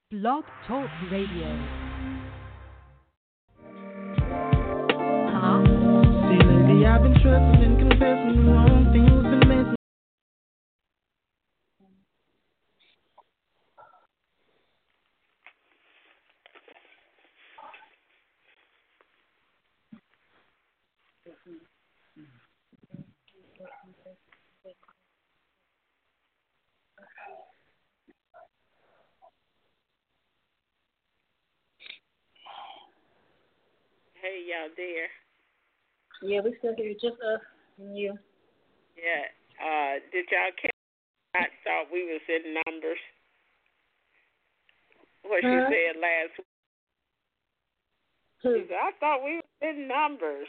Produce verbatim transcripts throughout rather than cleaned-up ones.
Blog Talk Radio. Hello? See, lately I've been stressing and confessing the wrong things been missing. Hey, y'all there? Yeah, we still here, just us and you. Yeah. Uh, did y'all catch? I thought we was in numbers. What she Huh? said last week. Who? She said, I thought we was in numbers.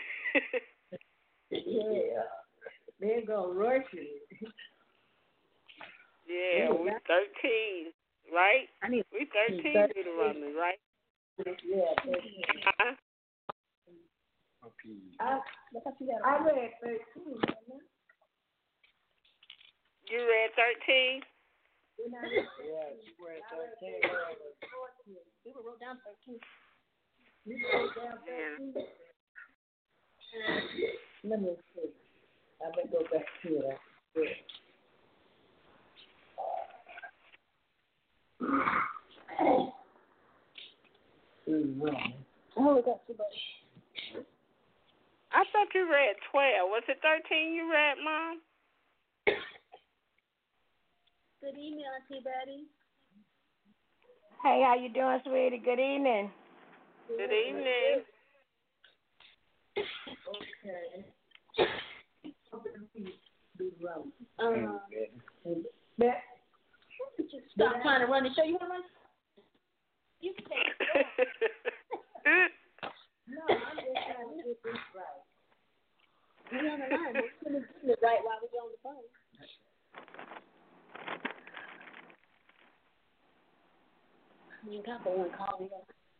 Yeah. They're going to rush it. Yeah, Yeah. we thirteen, right? I need We thirteen thirteen. Deuteronomy, right? Yeah, thirteen. Huh? I, I read thirteen. You read thirteen? Yeah, she read thirteen. People wrote down thirteen. You wrote down thirteen? Let me see. I'm going to go back to it. Yeah. Oh, we got somebody. I thought you read twelve. Was it thirteen you read, Mom? Good evening, Auntie Betty. Hey, how you doing, sweetie? Good evening. Good evening. Okay. Um, Beth, stop trying to run the show. You want to run? You can take it. No, I'm just trying to get this right. We're on the line. We're going to get it right while we're on the phone. You got the one call me.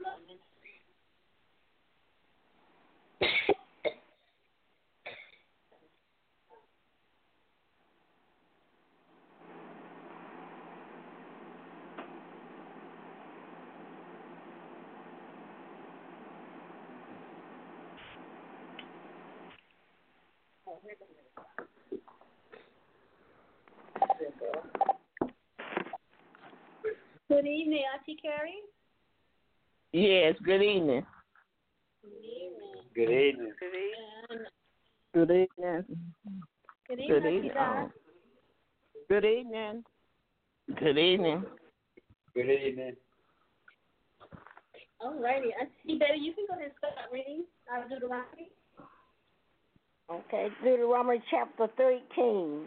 Good evening, Auntie Carrie. Yes, good evening. Good evening. Good evening. Good evening. Good evening. Good evening, Good Auntie evening. Dot. Good evening. Good evening. Good evening. All righty. Auntie Betty, you can go ahead and start reading out of Deuteronomy. Okay, Deuteronomy chapter thirteen.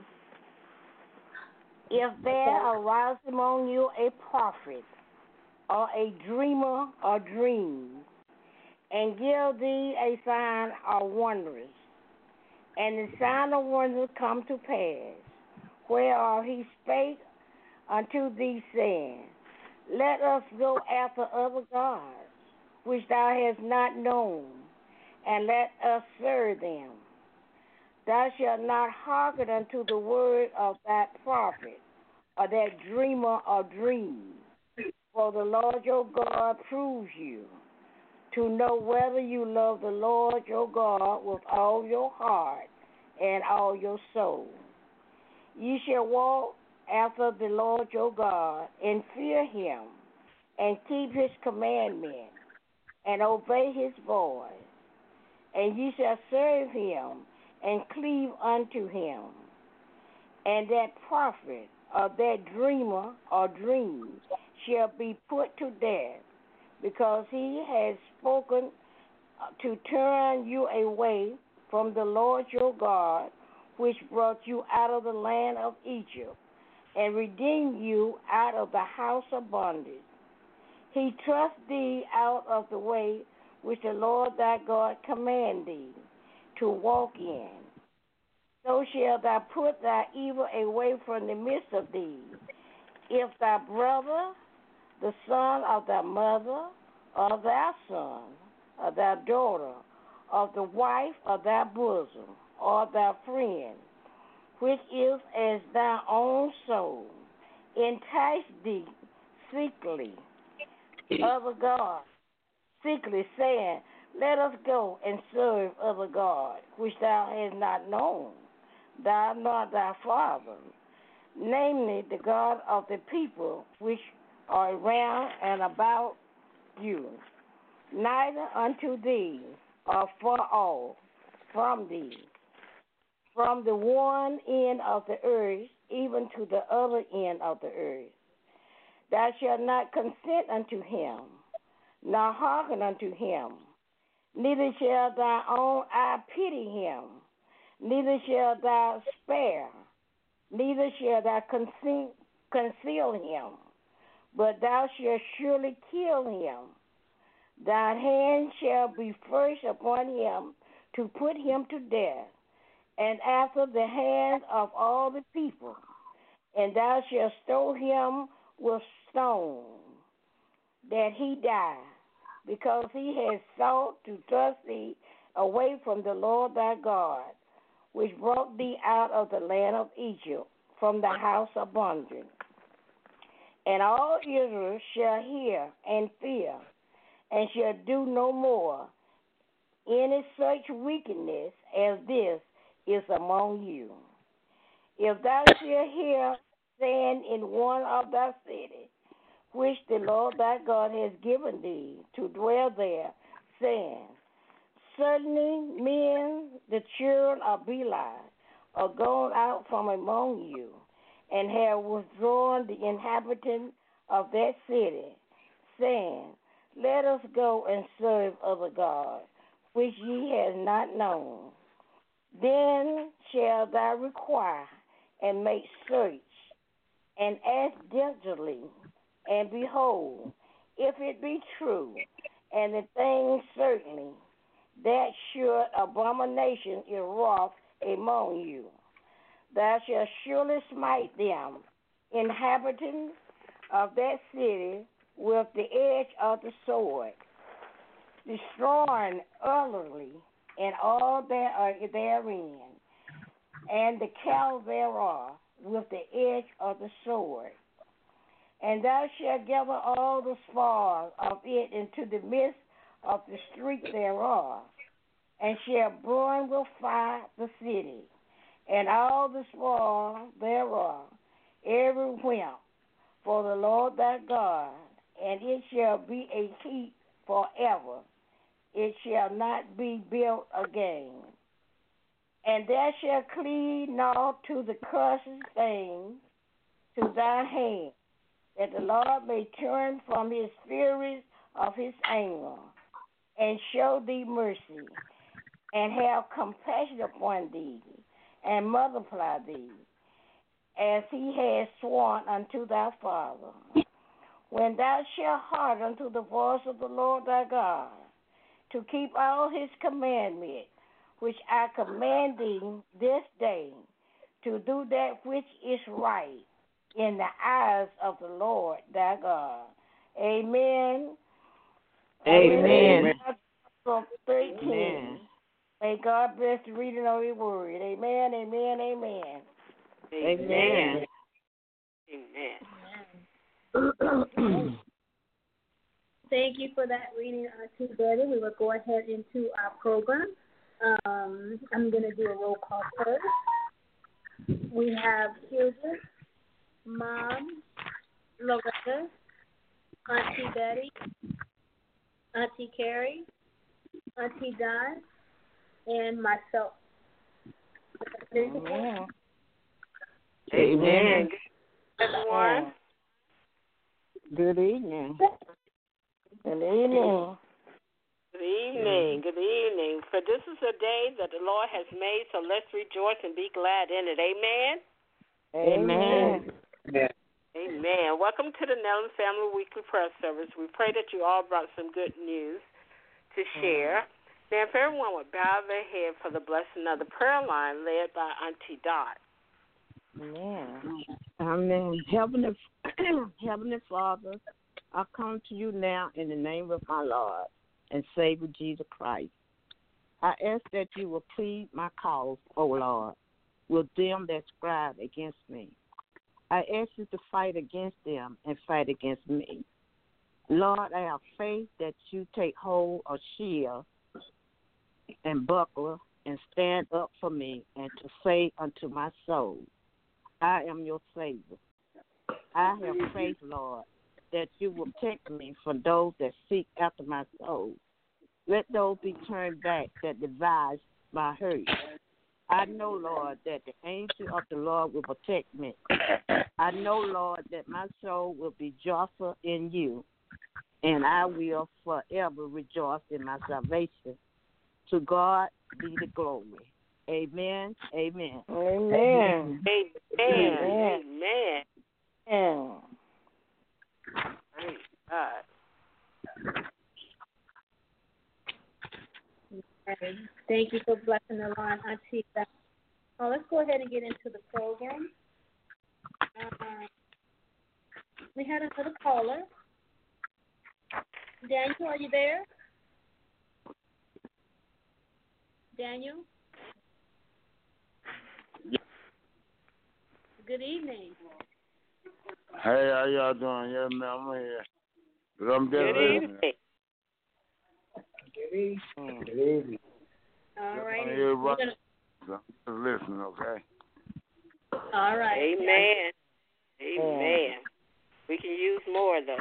If there arise among you a prophet or a dreamer or dream, and give thee a sign or wonders, and the sign of wonders come to pass, whereof he spake unto thee, saying, Let us go after other gods, which thou hast not known, and let us serve them. Thou shalt not hearken unto the word of that prophet, or that dreamer or dream, for the Lord your God proves you, to know whether you love the Lord your God with all your heart and all your soul. Ye shall walk after the Lord your God, and fear him, and keep his commandments, and obey his voice. And ye shall serve him, and cleave unto him. And that prophet or that dreamer or dream shall be put to death, because he has spoken to turn you away from the Lord your God, which brought you out of the land of Egypt, and redeemed you out of the house of bondage. He thrust thee out of the way which the Lord thy God commanded thee to walk in. So shalt thou put thy evil away from the midst of thee. If thy brother, the son of thy mother, or thy son, or thy daughter, or the wife of thy bosom, or thy friend, which is as thy own soul, entice thee, secretly other gods, secretly saying, let us go and serve other gods, which thou hast not known, thou nor thy father, namely the God of the people which are around and about you, neither unto thee or far off from thee, from the one end of the earth even to the other end of the earth. Thou shalt not consent unto him, nor hearken unto him, neither shall thy own eye pity him, neither shall thou spare, neither shall thou conceal, conceal him, but thou shalt surely kill him. Thine hand shall be first upon him to put him to death, and after the hands of all the people, and thou shalt stone him with stone, that he die, because he has sought to thrust thee away from the Lord thy God, which brought thee out of the land of Egypt, from the house of bondage. And all Israel shall hear and fear, and shall do no more any such wickedness as this is among you. If thou shalt hear stand in one of thy cities, which the Lord thy God has given thee to dwell there, saying, certainly men, the children of Beli, are gone out from among you, and have withdrawn the inhabitants of that city, saying, let us go and serve other gods, which ye have not known. Then shall thou require and make search, and ask diligently, and behold, if it be true, and the thing certainly, that sure abomination is wrought among you, thou shalt surely smite them, inhabitants of that city, with the edge of the sword, destroying utterly and all that are therein, and the cattle thereof with the edge of the sword. And thou shalt gather all the spoil of it into the midst of the street thereof, and shalt burn with fire the city, and all the spoil thereof, every whim, for the Lord thy God, and it shall be a keep forever. It shall not be built again. And thou shalt cleave not to the cursed thing to thy hand, that the Lord may turn from his furies of his anger, and show thee mercy, and have compassion upon thee, and multiply thee, as he has sworn unto thy father. When thou shalt hearken unto the voice of the Lord thy God, to keep all his commandments, which I command thee this day, to do that which is right in the eyes of the Lord thy God. Amen. Amen. From thirteen. Amen. May God bless the reading of his word. Amen, amen, amen. Amen. Amen. Thank you for that reading, Auntie Betty. We will go ahead into our program. Um, I'm going to do a roll call first. We have Hilda, Mom, Loretta, Auntie Betty, Auntie Carrie, Auntie Don, and myself. Amen. Amen. Everyone. Good evening. Good evening. Good evening. Good evening. For this is a day that the Lord has made, so let's rejoice and be glad in it. Amen. Amen. Amen. Amen. Welcome to the Nelson Family Weekly Prayer Service. We pray that you all brought some good news to share. Now, if everyone would bow their head for the blessing of the prayer line led by Auntie Dot. Amen. Amen. Heavenly, Heavenly Father, I come to you now in the name of my Lord and Savior Jesus Christ. I ask that you will plead my cause, O Lord, with them that strive against me. I ask you to fight against them and fight against me. Lord, I have faith that you take hold of shield and buckler and stand up for me and to say unto my soul, I am your Savior. I have faith, Lord, that you will protect me from those that seek after my soul. Let those be turned back that devise my hurt. I know, Lord, that the angel of the Lord will protect me. I know, Lord, that my soul will be joyful in you, and I will forever rejoice in my salvation. To God be the glory. Amen. Amen. Amen. Amen. Amen. Amen. Amen. Praise God. Okay. Thank you for blessing the line, Auntie. Oh, let's go ahead and get into the program. Uh, we had another caller. Daniel, are you there? Daniel? Good evening. Hey, how y'all doing? Yeah, man, I'm here. But I'm just Good listening. evening. Good evening. Good evening. All right. I'm here right. Gonna... I'm just listening, okay? All right. Amen. Amen. We can use more of those.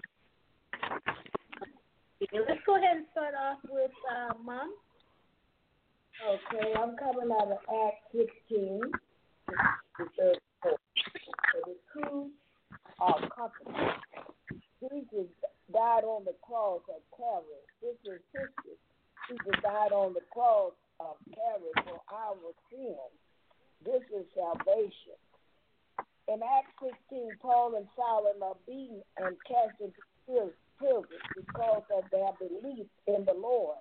Let's go ahead and start off with uh, Mom. Okay, I'm coming out of Acts sixteen, the third verse. So the two are comforted. Jesus died on the cross of Calvary. This is history. Jesus died on the cross of Calvary for our sins. This is salvation. In Acts sixteen, Paul and Silas are beaten and cast into prison because of their belief in the Lord.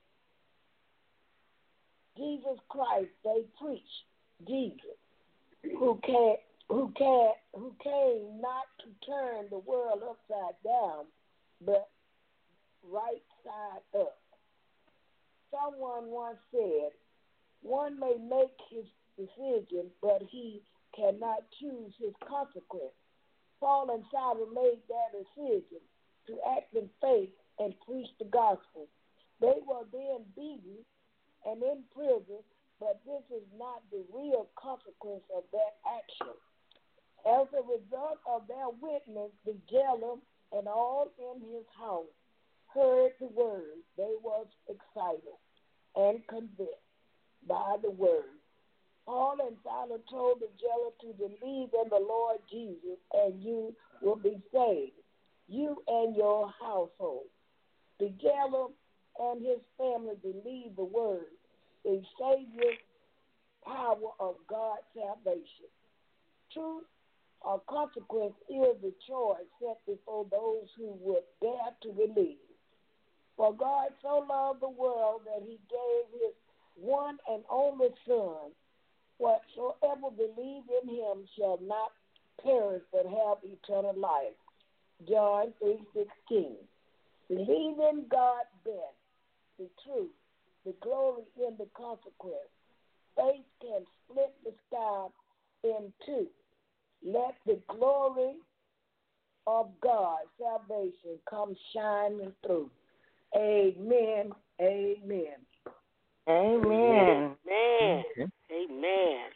Jesus Christ, they preach Jesus, who can who can who came not to turn the world upside down, but right side up. Someone once said, one may make his decision, but he cannot choose his consequence. Paul and Silas made their decision to act in faith and preach the gospel. They were then beaten and in prison, but this is not the real consequence of that action. As a result of their witness, the jailer and all in his house heard the word. They was excited and convinced by the word. Paul and Silas told the jailer to believe in the Lord Jesus, and you will be saved, you and your household. The jailer and his family believed the word, the Savior power of God's salvation. Truth or consequence is the choice set before those who would dare to believe. For God so loved the world that he gave his one and only Son. Whatsoever believe in him shall not perish but have eternal life. John three sixteen. Believe in God best, the truth, the glory in the consequence. Faith can split the sky in two. Let the glory of God's salvation come shining through. Amen. Amen. Amen. Amen. Amen.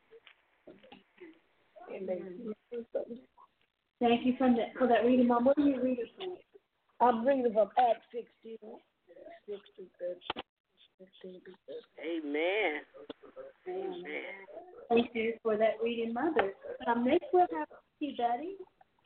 Amen. Thank you for that, for that reading, Mom. What are you reading from? I'm reading from Acts sixteen. Amen. Amen. Thank you for that reading, Mother. Um, next we'll have Auntie Betty.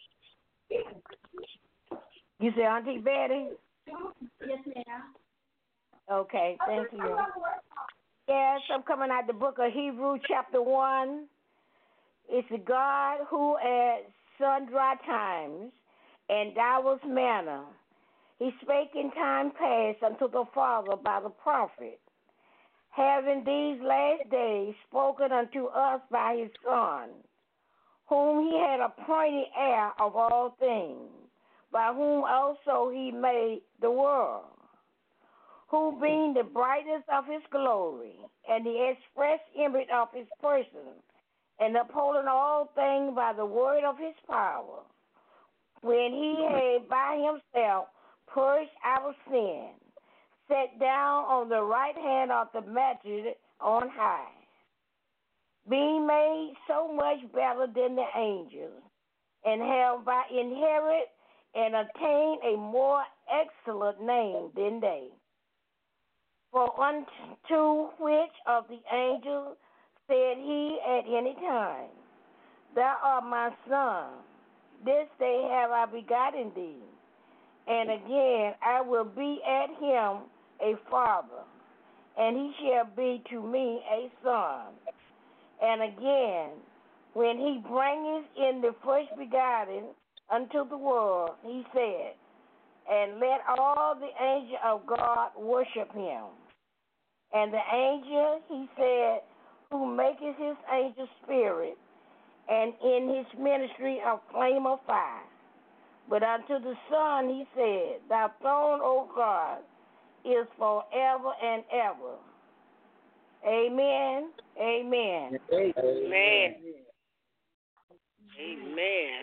You say Auntie Betty? Yes, ma'am. Okay, thank you. Yes, I'm coming out the book of Hebrews chapter one. It's the God who at sundry times and divers manner he spake in time past unto the Father by the prophet, having these last days spoken unto us by his Son, whom he had appointed heir of all things, by whom also he made the world, who being the brightness of his glory and the express image of his person, and upholding all things by the word of his power, when he had by himself purged our sin, sat down on the right hand of the majesty on high, being made so much better than the angels, and have by inherit and attained a more excellent name than they. For unto which of the angels said he at any time, Thou art my son, this day have I begotten thee. And again, I will be at him a father, and he shall be to me a son. And again, when he bringeth in the first begotten unto the world, he said, And let all the angels of God worship him. And the angel, he said, who maketh his angel spirit, and in his ministry a flame of fire. But unto the Son he said, Thy throne, O God, is forever and ever. Amen. Amen. Amen. Amen.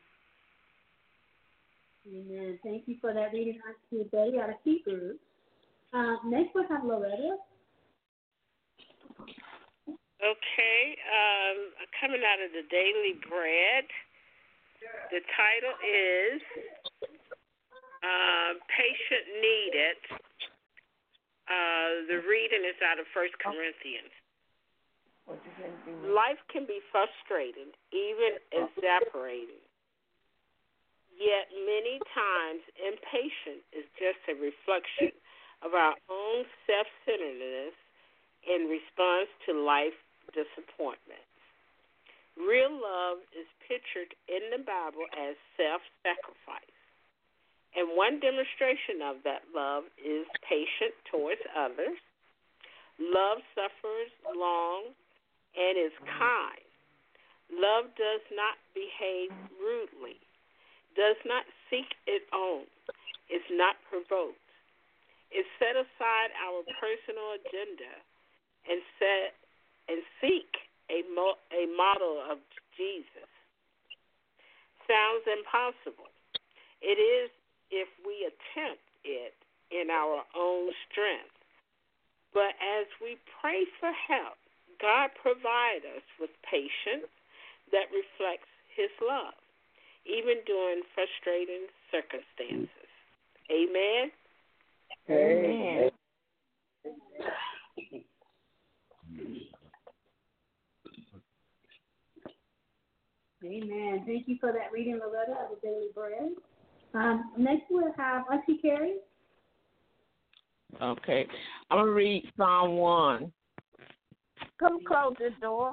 Amen. Thank you for that reading, Auntie Betty, out of Hebrews. Uh, next we'll have Loretta. Okay, um, coming out of the Daily Bread, the title is uh, Patient Needed. Uh, the reading is out of First Corinthians. Life can be frustrating, even exasperating. Yet many times impatience is just a reflection of our own self-centeredness in response to life disappointments. Real love is pictured in the Bible as self-sacrifice. And one demonstration of that love is patient towards others. Love suffers long and is kind. Love does not behave rudely, does not seek its own, is not provoked. It set aside our personal agenda and set and seek a, mo- a model of Jesus. Sounds impossible. It is if we attempt it in our own strength. But as we pray for help, God provides us with patience that reflects his love, even during frustrating circumstances. Amen? Amen. Amen. Thank you for that reading, Loretta, of the Daily Bread. Um, next we'll have Auntie Carrie. Okay. I'm going to read Psalm one. Come close this door.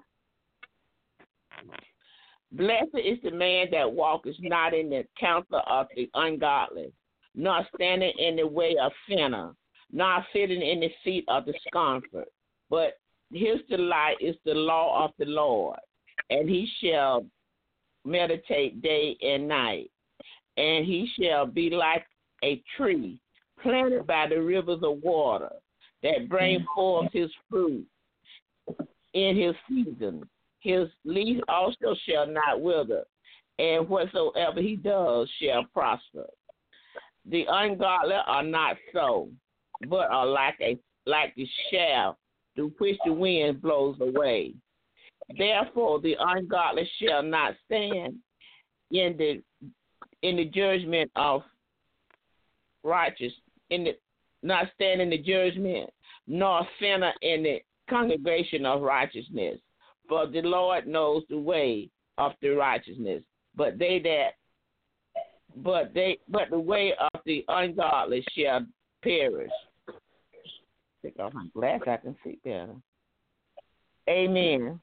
Blessed is the man that walketh not in the counsel of the ungodly, nor standing in the way of sinners, nor sitting in the seat of the scornful. But his delight is the law of the Lord, and he shall meditate day and night. And he shall be like a tree planted by the rivers of water, that bring forth his fruit in his season. His leaf also shall not wither, and whatsoever he does shall prosper. The ungodly are not so, but are like a like the shaft through which the wind blows away. Therefore, the ungodly shall not stand in the in the judgment of righteous, in the not stand in the judgment, nor sinner in the congregation of righteousness. For the Lord knows the way of the righteousness, but they that but they but the way of the ungodly shall perish. Take off my glass, I can see better. Amen.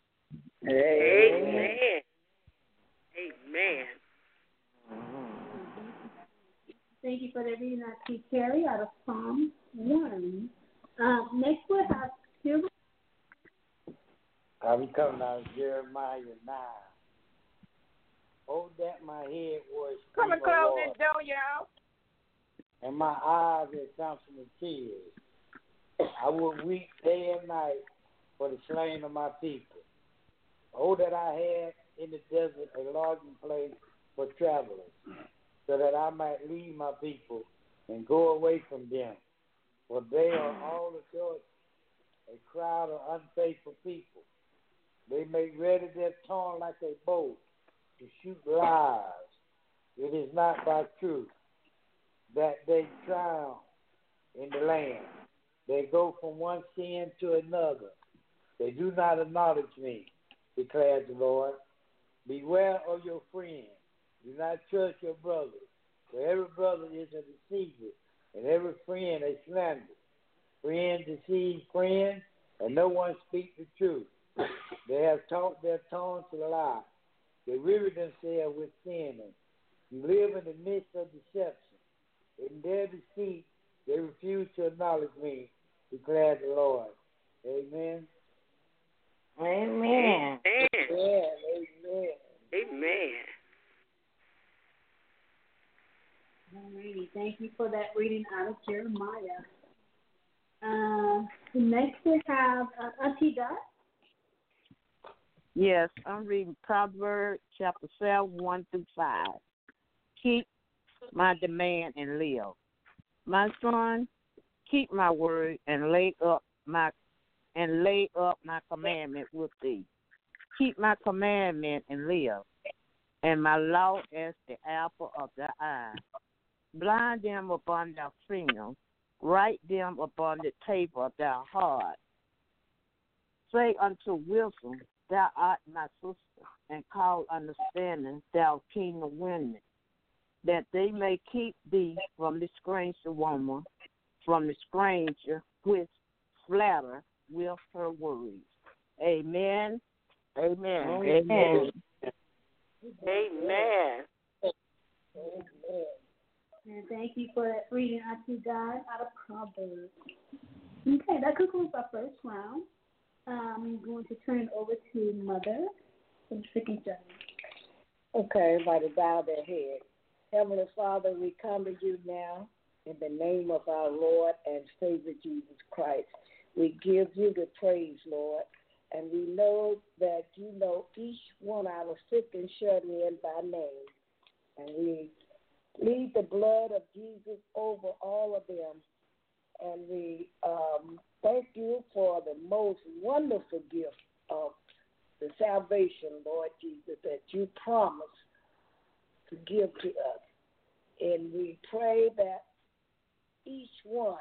Amen. Amen. Thank you for that reading, Auntie Carrie, out of Psalm one. Uh, next we'll have Silver. I'll be coming out of Jeremiah nine. Oh, that my head was. Come and close this door, y'all. And my eyes are fountain of tears. I will weep day and night for the slain of my people. Oh, that I had in the desert a lodging place for travelers, so that I might leave my people and go away from them. For they are all adults, a crowd of unfaithful people. They make ready their tongue like a bow to shoot lies. It is not by truth that they triumph in the land. They go from one sin to another. They do not acknowledge me, declares the Lord. Beware of your friends. Do not trust your brothers. For every brother is a deceiver, and every friend a slanderer. Friends deceive friends, and no one speaks the truth. They have taught their tongue to lie. They weary themselves with sinning. You live in the midst of deception. In their deceit, they refuse to acknowledge me, declares the Lord. Amen. Amen. Amen. Amen. Amen. Alrighty, thank you for that reading out of Jeremiah. Uh, next we have uh, Auntie Dot. Yes, I'm reading Proverbs chapter seven, one through five. Keep my demand and live. My son, keep my word and lay up my and lay up my commandment with thee. Keep my commandment and live, and my law as the apple of thy eye. Blind them upon thy finger, write them upon the table of thy heart. Say unto wisdom, thou art my sister, and call understanding, thou king of women, that they may keep thee from the stranger woman, from the stranger which flatter with her words. Amen. Amen. Amen. Amen. Amen. And thank you for that reading, Auntie Dot, out of Proverbs. Okay, that concludes our first round. Um, I'm going to turn it over to Mother for the second judge. Okay, everybody bow their head. Heavenly Father, we come to you now in the name of our Lord and Savior Jesus Christ. We give you the praise, Lord, and we know that you know each one of our sick and shut in by name. And we plead the blood of Jesus over all of them. And we um, thank you for the most wonderful gift of the salvation, Lord Jesus, that you promised to give to us. And we pray that each one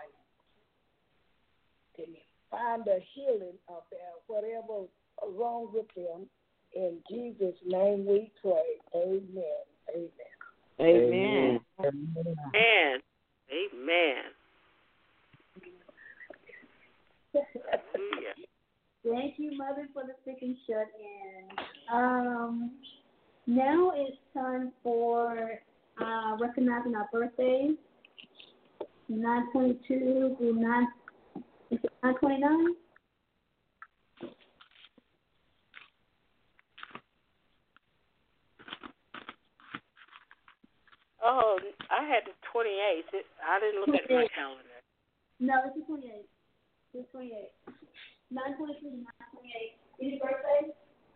can find a healing of their whatever wrong with them. In Jesus' name we pray. Amen. Amen. Amen. Amen. Amen. Hallelujah. Thank you, Mother, for the second shut in. Um, now it's time for uh, recognizing our birthdays. nine twenty-two through nine twenty-nine. Oh, I had the twenty-eighth. It, I didn't look at my calendar. No, it's the twenty-eighth. It's the twenty-eighth. nine twenty-two to nine twenty-eight. Any birthday?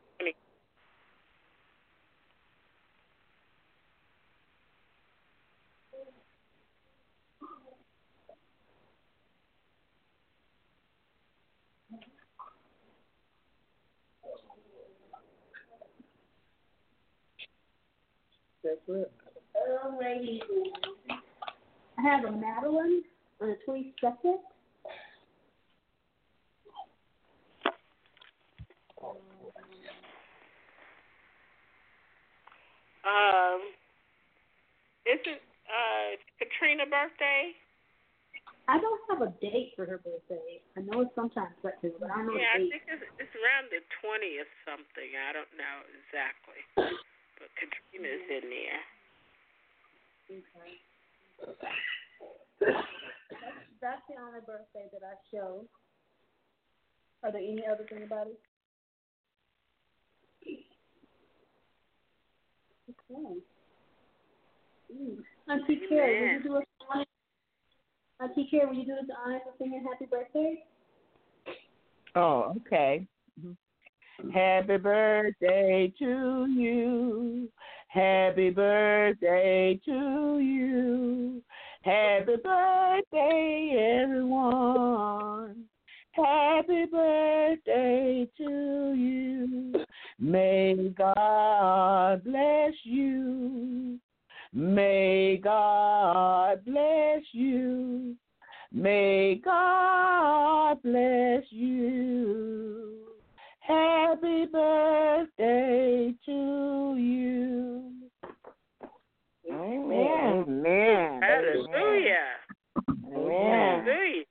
That's it. Alrighty. I have a Madeline on the twenty-second. Um, is it uh, Katrina's birthday? I don't have a date for her birthday. I know it's sometime September, but I don't know Yeah, I the date. think it's, it's around the twentieth something. I don't know exactly. But Katrina's in there. Okay. That's, that's the only birthday that I show. Are there any others, anybody? Okay. Mm. Auntie Carrie, will you do us honor? Auntie Carrie, will you do us the honor for singing happy birthday? Oh, okay. Happy birthday to you. Happy birthday to you. Happy birthday, everyone. Happy birthday to you. May God bless you. May God bless you. May God bless you. Happy birthday to you. Amen. Amen. Hallelujah. Amen. Hallelujah.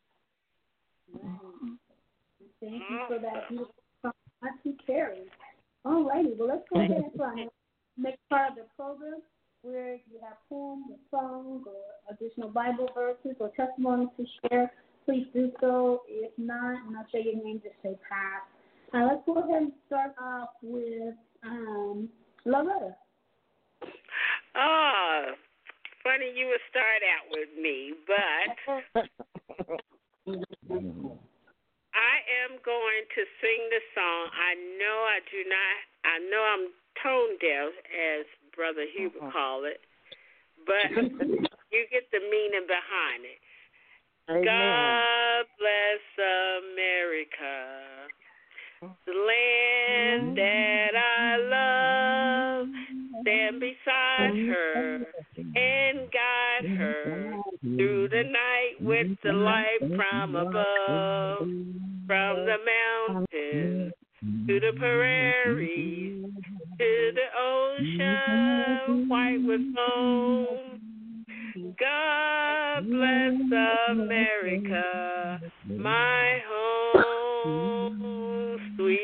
Thank you for that beautiful song, Auntie Carrie. All righty, well, let's go ahead and try next part of the program where you have poems or songs or additional Bible verses or testimonies to share. Please do so. If not, and I'll say your name, just say pass. Uh, let's go ahead and start off with um, Loretta. Oh, funny you would start out with me, but I am going to sing the song. I know I do not, I know I'm tone deaf, as Brother Hubert called it, but you get the meaning behind it. Amen. God bless America, the land that I love. Stand beside her and guide her through the night with the light from above, from the mountains to the prairies, to the ocean white with foam. God bless America, my home,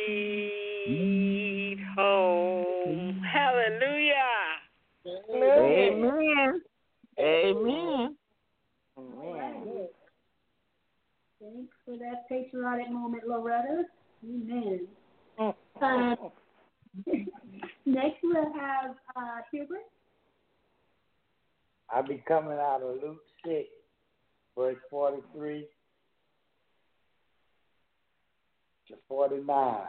sweet home. Hallelujah. Amen. Amen. Amen. Thanks for that patriotic moment, Loretta. Amen. Uh, next we'll have uh, Hubert. I'll be coming out of Luke six, verse forty-three to forty-nine.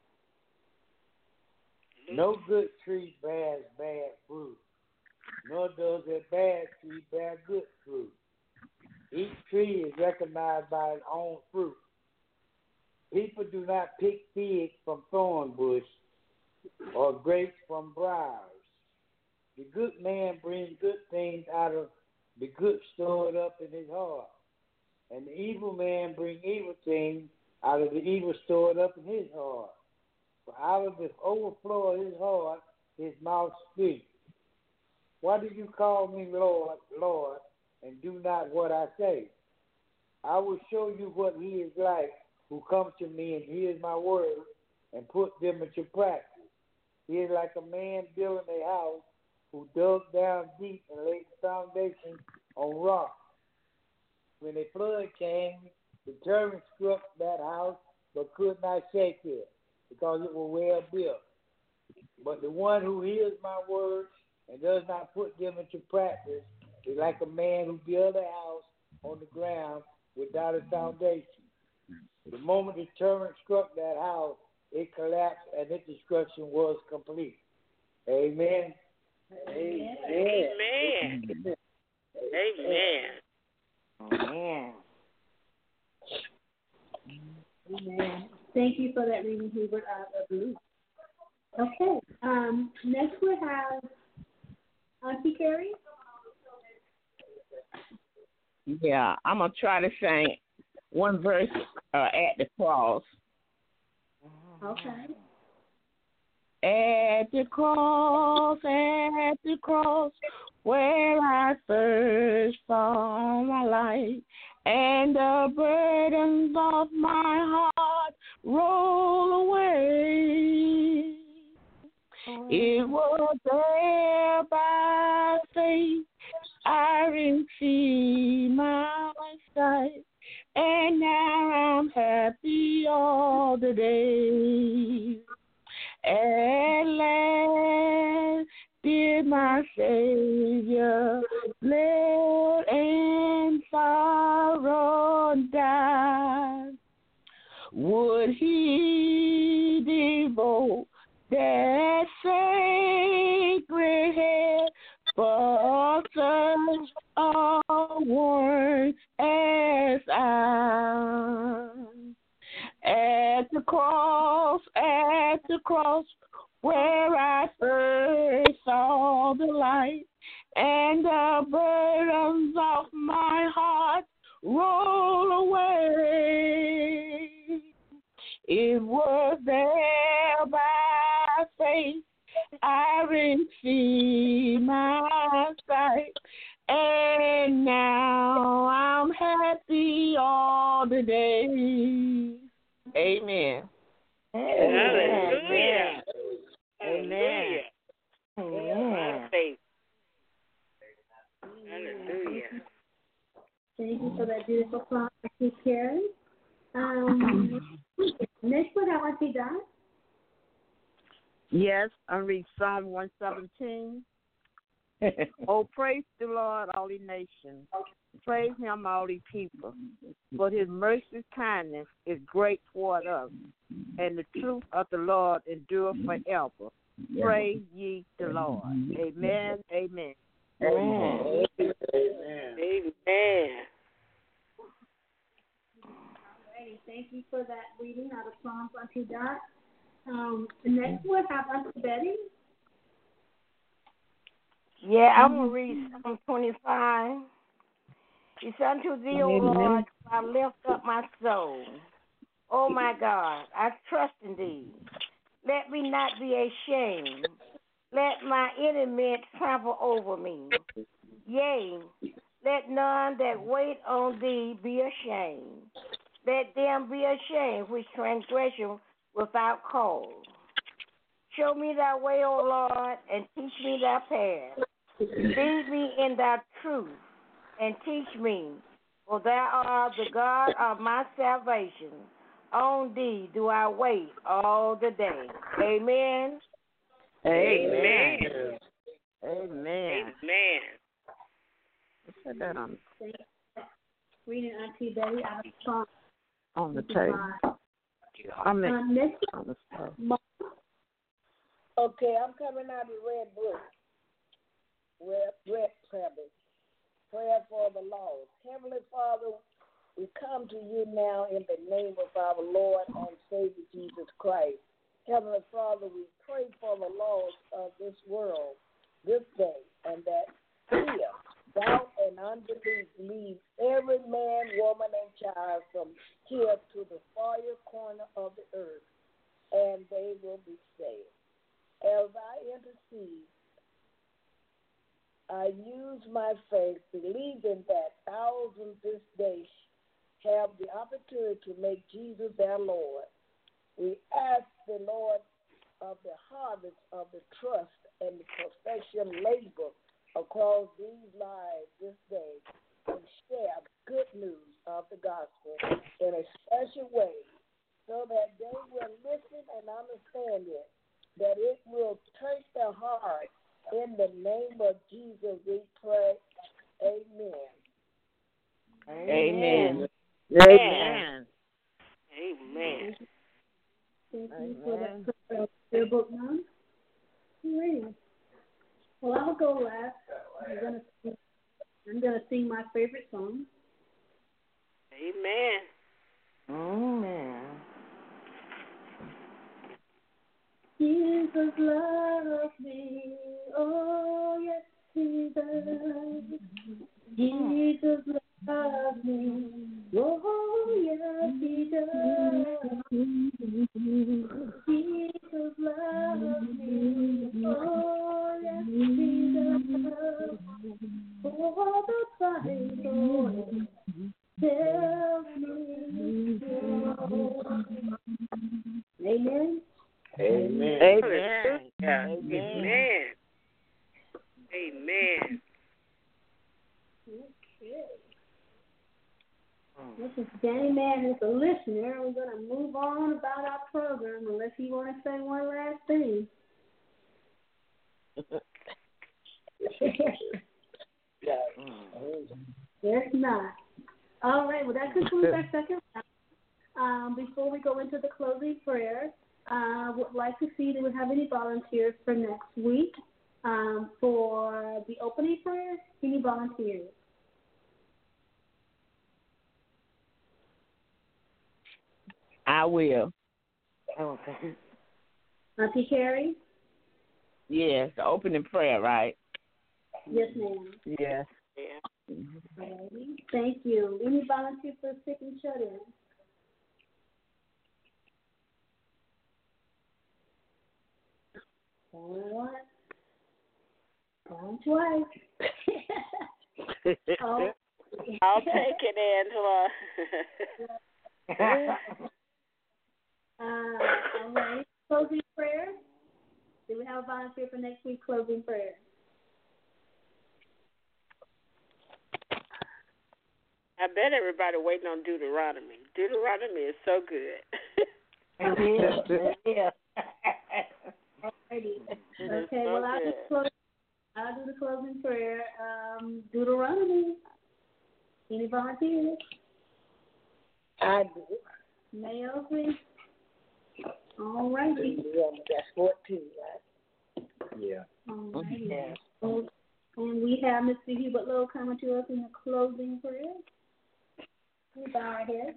No good tree bears bad fruit, nor does a bad tree bear good fruit. Each tree is recognized by its own fruit. People do not pick figs from thorn bush or grapes from briars. The good man brings good things out of the good stored up in his heart, and the evil man brings evil things out of the evil stored up in his heart. For out of the overflow of his heart, his mouth speaks. Why do you call me Lord, Lord, and do not what I say? I will show you what he is like who comes to me and hears my words and put them into practice. He is like a man building a house who dug down deep and laid the foundation on rock. When a flood came, the torrent struck that house but could not shake it because it was well built. But the one who hears my words and does not put them into practice is like a man who built a house on the ground without a foundation. The moment the torrent struck that house, it collapsed and its destruction was complete. Amen. Amen. Amen. Amen. Amen. Amen. Thank you for that reading, Hubert, out of Luke. Okay. Um, next we have Auntie Carrie. Yeah, I'm going to try to sing one verse uh, at the cross. Okay. At the cross, at the cross, where I first found my life, and the burdens of my heart roll away. It was there by faith I received my sight, and now I'm happy all the day. At last did my Savior bled and sorrow die. Would he devote onward as I at the cross, at the cross where I first saw the light, and the burdens of my heart roll away. It was there by faith I received my sight, and now I'm happy all the day. Amen. Hallelujah. Amen. Amen. Faith. Hallelujah. Thank you for that beautiful song, Auntie Carrie. Um, next one, I want to Don. Yes, I read Psalm one seventeen. Oh, praise the Lord, all ye nations. Praise him, all ye people. For his mercy kindness is great toward us, and the truth of the Lord endure forever. Praise ye the Lord. Amen, amen. Amen. Amen. Alrighty, thank you for that reading out of Psalms, Auntie Dot. Um, the next one, have Auntie Betty. Yeah, I'm going to read Psalm twenty-five. It's unto thee, O Lord, I lift up my soul. O my God, I trust in thee. Let me not be ashamed. Let my enemies trample over me. Yea, let none that wait on thee be ashamed. Let them be ashamed which transgression without cause. Show me thy way, O Lord, and teach me thy path. Lead me in thy truth, and teach me, for thou art the God of my salvation. On thee do I wait all the day. Amen. Amen. Amen. Amen. Put that on, Reading Auntie Betty out of Psalm on the table. I mean, um, next on the table. Okay, I'm coming out of the red book. Red, red prayer book. Prayer for the lost. Heavenly Father, we come to you now in the name of our Lord and Savior Jesus Christ. Heavenly Father, we pray for the lost of this world this day, and that fear, doubt, and unbelief leave every man, woman, and child from here to the far corner of the earth, and they will be saved. As I intercede, I use my faith, believing that thousands this day have the opportunity to make Jesus their Lord. We ask the Lord of the harvest of the trust and the profession labor across these lives this day and share the good news of the gospel in a special way so that they will listen and understand it, that it will touch their heart. In the name of Jesus, we pray. Amen. Amen. Amen. Amen. Thank you for that prayer book, Mom. Great. Well, I'll go last. I'm gonna sing, I'm gonna sing my favorite song. Amen. Amen. Jesus loves me, oh yes he does. Jesus loves me, oh yes he does. Jesus loves me, oh yes he does. For the Bible tells me so. Amen. Amen. Amen. Amen. Amen. Amen. Okay. This is Danny Man is a listener. We're going to move on about our program unless you want to say one last thing. Yes, not. All right. Well, that concludes our second round. Um, before we go into the closing prayer, I uh, would like to see if we have any volunteers for next week. Um, for the opening prayer, any volunteers? I will. Okay. Auntie Carrie? Yes, the opening prayer, right? Yes, ma'am. Yes. Yeah. Alrighty. Thank you. Any volunteers for sick and shut in? Going once. Going twice. Oh. I'll take it, Angela. uh, all right. Closing prayer. Do we have a volunteer for next week's closing prayer? I bet everybody waiting on Deuteronomy. Deuteronomy is so good. Yeah. Alrighty. It's Okay, so well, I'll do, good. the close, I'll do the closing prayer. Um, Deuteronomy. Any volunteers? I do. Naomi? All righty. That's fourteen, right? Yeah. All righty. Yeah. And and we have Mister Hubert Lowe coming to us in the closing prayer. We bow our heads.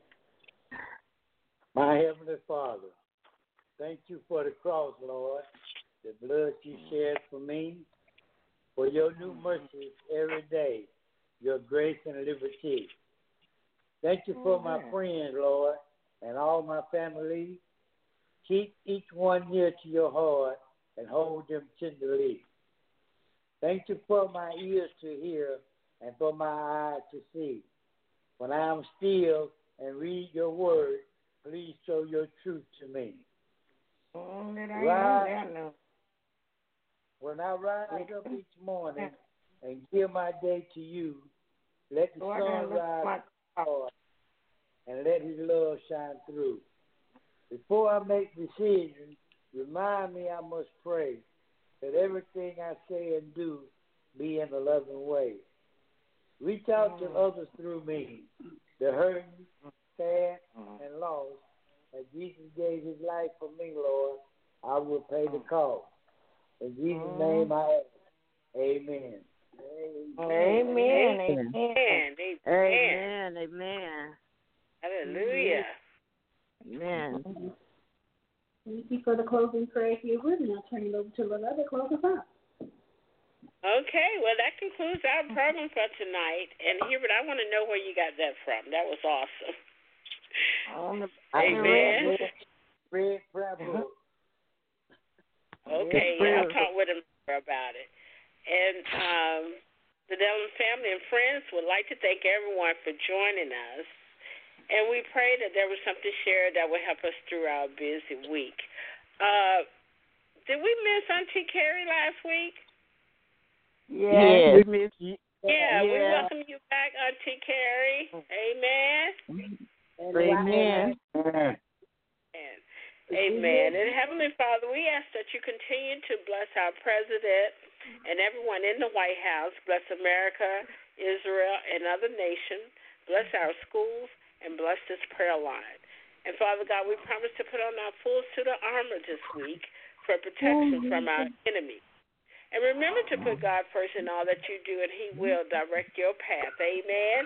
My Heavenly Father, thank you for the cross, Lord, the blood you shed for me, for your new mercies every day, your grace and liberty. Thank you for my friends, Lord, and all my family. Keep each one near to your heart and hold them tenderly. Thank you for my ears to hear and for my eyes to see. When I am still and read your word, please show your truth to me. Oh, that I Rise, know that now. when I rise up each morning and give my day to you, let the Lord, sun I look rise like- hard and let his love shine through. Before I make decisions, remind me I must pray that everything I say and do be in a loving way. Reach out to others through me, the hurting, sad, and lost. As Jesus gave his life for me, Lord, I will pay the cost. In Jesus' name I ask. Amen. Amen. Amen. Amen. Amen. Amen. Hallelujah. Amen. Thank you for the closing prayer, Hubert, and I'll turn it over to Loretta to close us out. Okay, well, that concludes our program for tonight. And Hubert, I want to know where you got that from. That was awesome. On the, Amen. Red prayer book. Okay, I'll talk with him about it. And um, the Dillon family and friends would like to thank everyone for joining us. And we pray that there was something shared that would help us through our busy week. Uh, did we miss Auntie Carrie last week? Yes. We miss you. Yeah, Yeah. we welcome you back, Auntie Carrie. Amen. Amen. Amen. Amen. Amen. And Heavenly Father, we ask that you continue to bless our president and everyone in the White House. Bless America, Israel, and other nations. Bless our schools and bless this prayer line. And Father God, we promise to put on our full suit of armor this week for protection from our enemies. And remember to put God first in all that you do, and he will direct your path. Amen.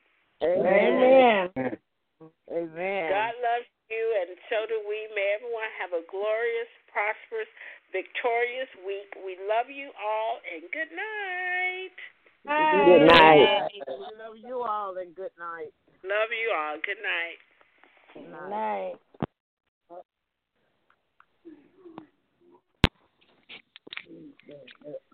Amen. Amen. God loves you, and so do we. May everyone have a glorious, prosperous, victorious week. We love you all, and good night. Good night. We love you all, and good night. Love you all. Good night. Good night. Yeah.